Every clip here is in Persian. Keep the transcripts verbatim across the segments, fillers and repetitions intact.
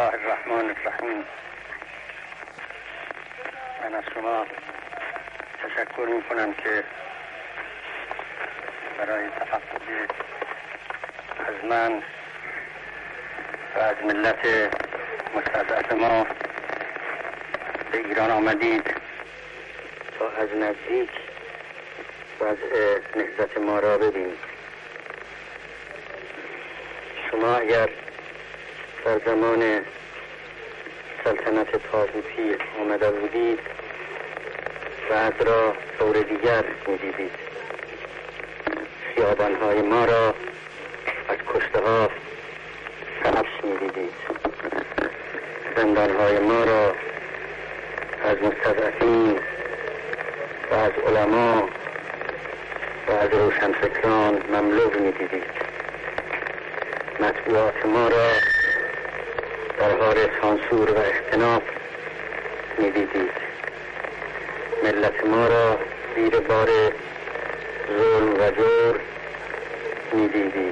الله الرحمن الرحیم. من از شما تشکر می کنم که برای تفقد از من و از ملت مستضعف ما به ایران آمدید تا از نزدیک وضع نهضت ما را ببینید. شما اگر در زمان سلطنت طاغوتی آمده بودید بعد را طور دیگر می‌دیدید. خیابان‌های ما را از کشته ها سبز می‌دیدید. زندان‌های ما را از مستضعفین و از علما و از روشنفکران مملو می‌دیدید. مطبوعات ما را در حال سانسور و اختناق می‌دیدید. ملت ما را زیر بار ظلم و جور می‌دیدید.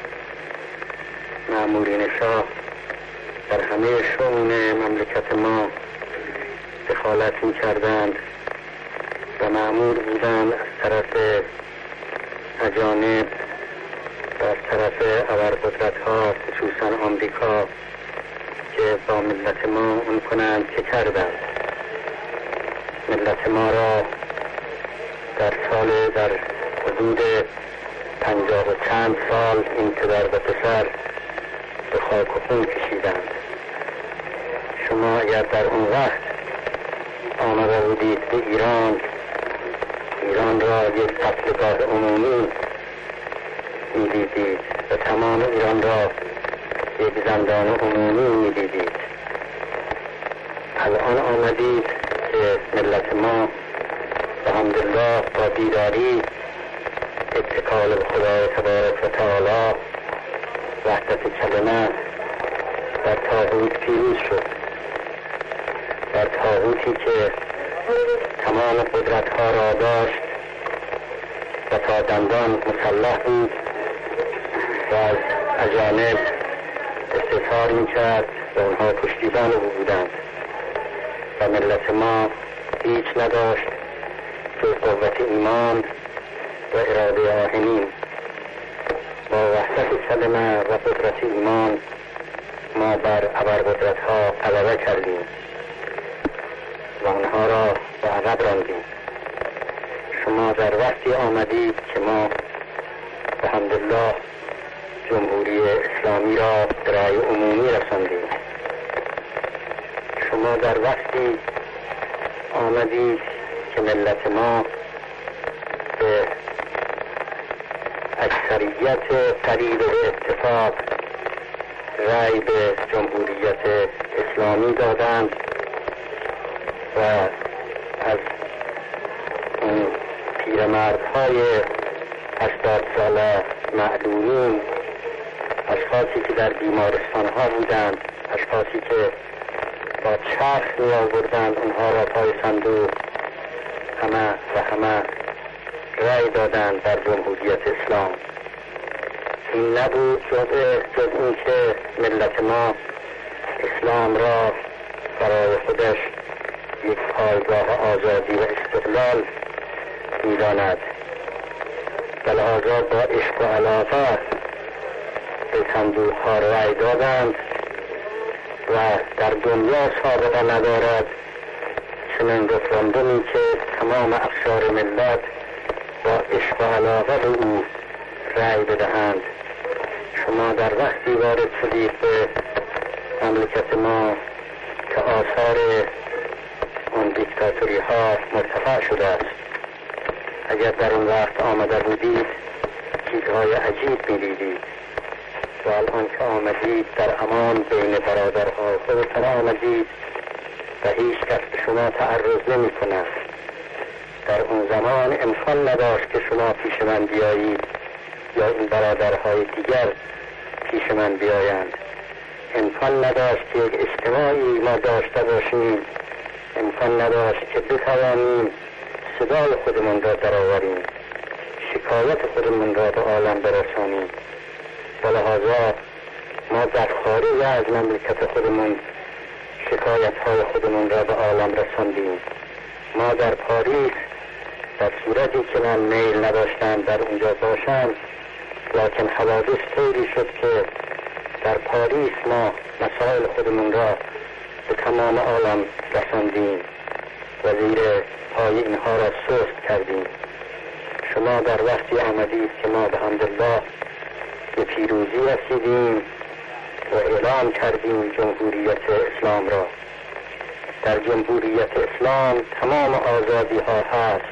مأمورین شاه در همه شؤون مملکت ما دخالت می‌کردند و مأمور بودند از طرف اجانب و از طرف ابرقدرت‌ها خصوصا آمریکا که با ملت ما اون کنند که کردند. ملت ما را در سال در حدود پنجاه و چند سال این پدر و پسر به خاک و خون کشیدند. شما اگر در اون وقت آمده بودید به ایران، ایران را یک قتلگاه عمومی می‌دیدید و تمام ایران را یک زندان عمومی می‌دیدید. الان آمدید که ملت ما الحمدلله با بیداری، اتکال به خدای تبارک و تعالی، وحدت کلمه در طاغوت پیروز شد. در طاغوتی که تمام قدرت‌ها را داشت و تا دندان مسلح بود و از اجانب استظهار می‌کرد و اونها پشتیبان او بودند و ملت ما هیچ نداشت جز قوت ایمان و اراده آهنین. با وحدت کلمه و قدرت ایمان ما بر ابرقدرت‌ها غلبه کردیم و آنها را به عقب راندیم. شما در وقتی آمدید که ما الحمدلله جمهوری اسلامی را به رأی عمومی رساندیم. شما در وقتی آمدید که ملت ما به اکثریت قریب به اتفاق رأی به جمهوریت اسلامی دادند و از اون پیرمردهای هشتاد ساله معلولین، اشخاصی که در بیمارستان ها بودند، اشخاصی که با چرخ می آوردند اونها را پای صندوق، همه و همه رأی دادند در جمهوریت اسلام. این نبود جز جز این که ملت ما اسلام را برای خودش یک پایگاه آزادی و استقلال می‌داند. بلحاظا با عشق و علاقه به صندوق ها رأی دادند و در دنیا سابقه ندارد چنین رفراندومی که تمام اقشار ملت با عشق و علاقه به او رأی بدهند. شما در وقتی وارد شدید به مملکت ما که آثار اون دیکتاتوری ها مرتفع شده است. اگر در اون وقت آمده بودید چیزهای عجیب می‌دیدید و الان که آمدید در امان بین برادرها خودتان آمدید و هیچ کس به شما تعرض نمی کند. در اون زمان امکان نداشت که شما پیش من بیایید یا این برادرهای دیگر پیش من بیایند. امکان نداشت که یک اجتماعی ما داشته باشیم، امکان نداشت که بتوانیم صدای خودمون را درآوریم، شکایت خودمون را به عالم برسانیم. ولهذا ما در خارج از مملکت خودمون شکایت های خودمون را به عالم رساندیم. ما در پاریس در صورتی که من میل نداشتم در اونجا باشم، لکن حوادث طوری شد که در پاریس ما مسائل خودمون را به تمام عالم رساندیم و زیر پای اینها را سست کردیم. شما در وقتی آمدید که ما به حمدالله به پیروزی رسیدیم و اعلام کردیم جمهوریت اسلام را. در جمهوریت اسلام تمام آزادی ها هست.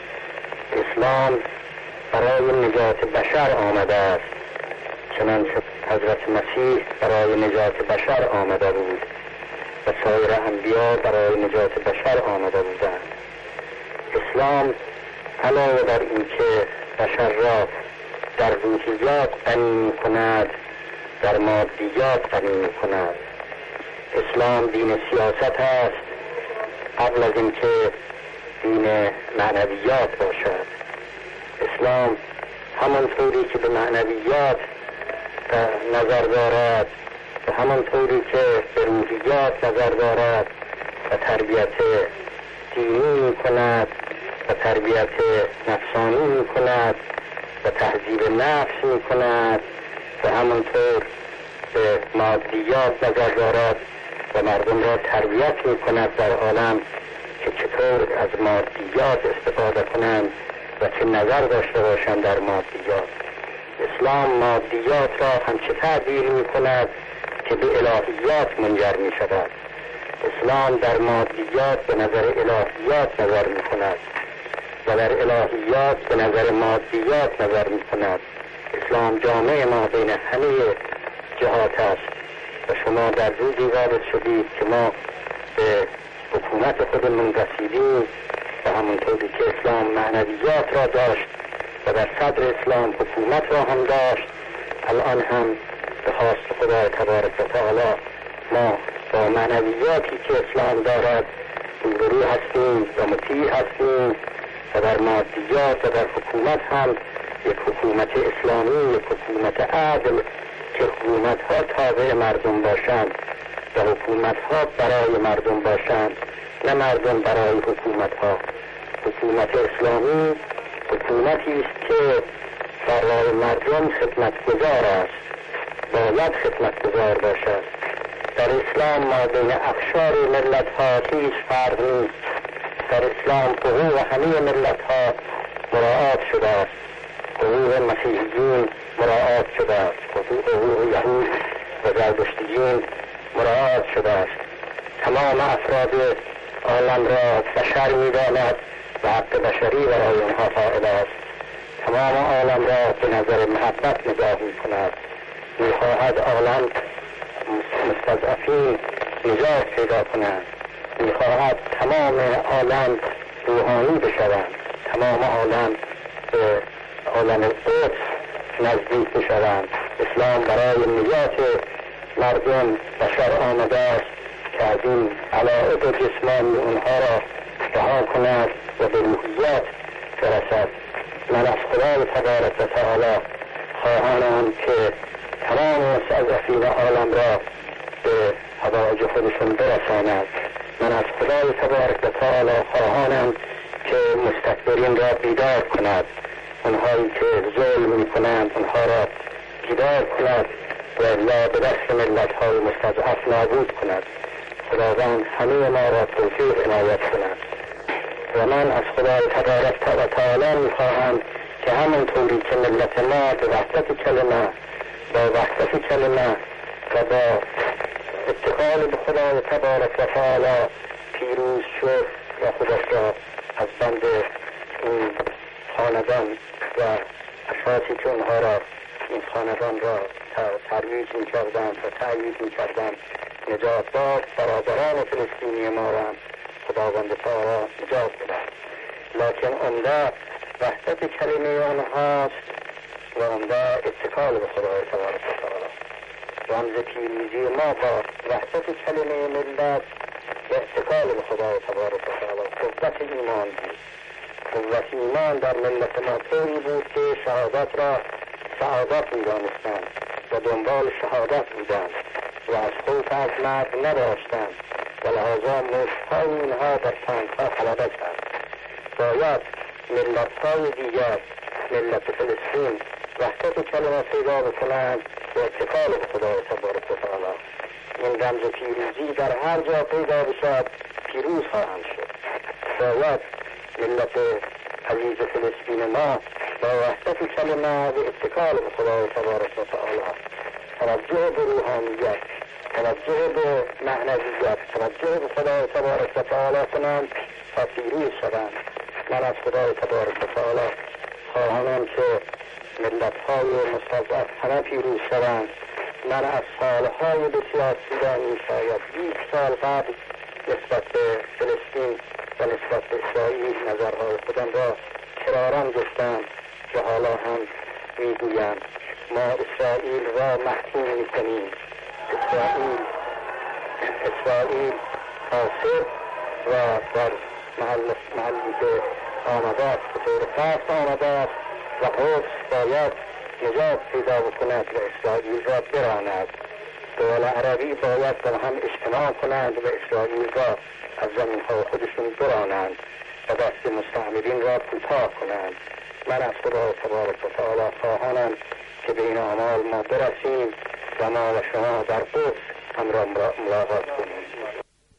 اسلام برای نجات بشر آمده است، چنانچه حضرت مسیح برای نجات بشر آمده بود و سایر انبیا برای نجات بشر آمده بودند. اسلام علاوه بر اینکه بشر را در روحیات غنی می کند، در مادیات غنی می کند. اسلام دین سیاست است قبل از اینکه دین معنویات باشد. اسلام همانطوری که به معنویات نظر دارد و همانطوری که به روحیات نظر دارد و تربیت دینی می کند و تربیت نفسانی می کند و تهذیب نفس می کند و همانطور به مادیات نظر دارد و مردم را تربیت می کند در عالم که چطور از مادیات استفاده کنند و چه نظر داشته باشند در مادیات. اسلام مادیات را همچه تعبیر می کند که به الهیات منجر می شود. اسلام در مادیات به نظر الهیات نظر می کند و در الهیات به نظر مادیات نظر می کند. اسلام جامعه ما بین همه جهات است و شما در روزی وارد شدید که ما به حکومت خودمون رسیدیم و همونطوری که اسلام معنویات را داشت و در صدر اسلام حکومت را هم داشت، الان هم به خواست خدا تبارک و تعالی ما با معنویاتی که اسلام دارد روبرو هستیم و مطیع هستیم و در مادیات و در حکومت هم یک حکومت اسلامی، یک حکومت عادل که حکومت ها تابع مردم باشند و حکومت ها برای مردم باشند، نه مردم برای حکومت ها. حکومت اسلامی حکومتی است که برای مردم خدمتگزار است، باید خدمتگزار باشد. در اسلام ما بین اقشار ملت ها هیچ فرق نیست. در اسلام حقوق همه ملت ها مراعات شده است. حقوق مسیحیین مراعات شده است، حقوق یهود و زرتشتیین مراعات شده است. تمام افراد عالم را بشر می داند و حق بشری برای آنها قائل است. تمام عالم را به نظر محبت نگاه می کند. می خواهد عالم مستضعفین نجات پیدا کنند. می خواهد تمام عالم روحانی بشوند، تمام عالم به عالم قدس نزدیک بشوند. اسلام برای نجات مردم بشر آمده است که از این علائق جسمانی اونها را رها کند و به روحیات برسد. من از خدای تبارک و تعالی خواهانم که تمام مستضعفین عالم را به حوائج خودشون برساند. من از خدای تبارک و تعالی خواهانم که مستکبرین را بیدار کند، اونهایی که ظلم می کنند اونها را بیدار کند و الا به دست ملت های مستضعف نابود کند. خداوند همه ما را توفیق عنایت کند. و من از خدای تبارک و تعالی می خواهم که همونطوری که ملت ما به وحدت کلمه با وحدت کلمه و با اتقال به خدای تبارک و تعالی پیروز شد و خودش را از بند این خاندان و اشخاصی که اونها را این خاندان را ترویج می کردن و تأیید می کردن نجات داد. برادران فلسطینی ما را خداوند تعالی نجات بدهد. لکن عمده وحدت کلمه آنهاست و عمده اتکال به خدای تبارک و تعالی. رمز پیروزی ما با وحدت کلمه ملت و اتکال به خدای تبارک و تعالی قوت ایمان بود. قوت ایمان در ملت ما طوری بود که شهادت را سعادت می دانستند و دنبال شهادت بودند و از خوف از مرگ نداشتند و لحاظا مشتهای اینها در تنگها غلبه کرد. باید ملتهای دیگر، ملت فلسطین، وحدت کلمه پیدا بکنند و اتکال به خدای تبارک و تعالی. این رمز پیروزی در هر جا پیدا بشد پیروز خواهند شد. باید ملت عزیز فلسطین ما با وحدت کلمه و اتکال به خدای تبارک و تعالی، توجه به روحانیت، توجه به معنویت، توجه به خدای تبارک و تعالی کنند تا پیروز شوند. من از خدای تبارک و تعالی خواهانم که ملت‌های مستضعف همه پیروز شوند. من از سالهای بسیار طولانی، شاید بیست سال قبل، نسبت به فلسطین و نسبت به اسرائیل نظرهای خودم را کرارم گفتم و حالا هم میگویم ما اسرائیل را محکوم میکنیم. اسرائیل اسرائیل خاسر و در محل محلی که آمده است به طور فرد آمده است و قدس باید نجات پیدا بکند و اسرائیل را براند. دول عربی باید با هم اجتماع کنند و اسرائیل را از زمین‌های خودشون برانند و دست مستعمرین را کوتاه کنند. من از خدای تبارک و تعالی خواهانم که به این اعمال ما برسیم و ما و شما در قدس هم را ملاقات کنیم.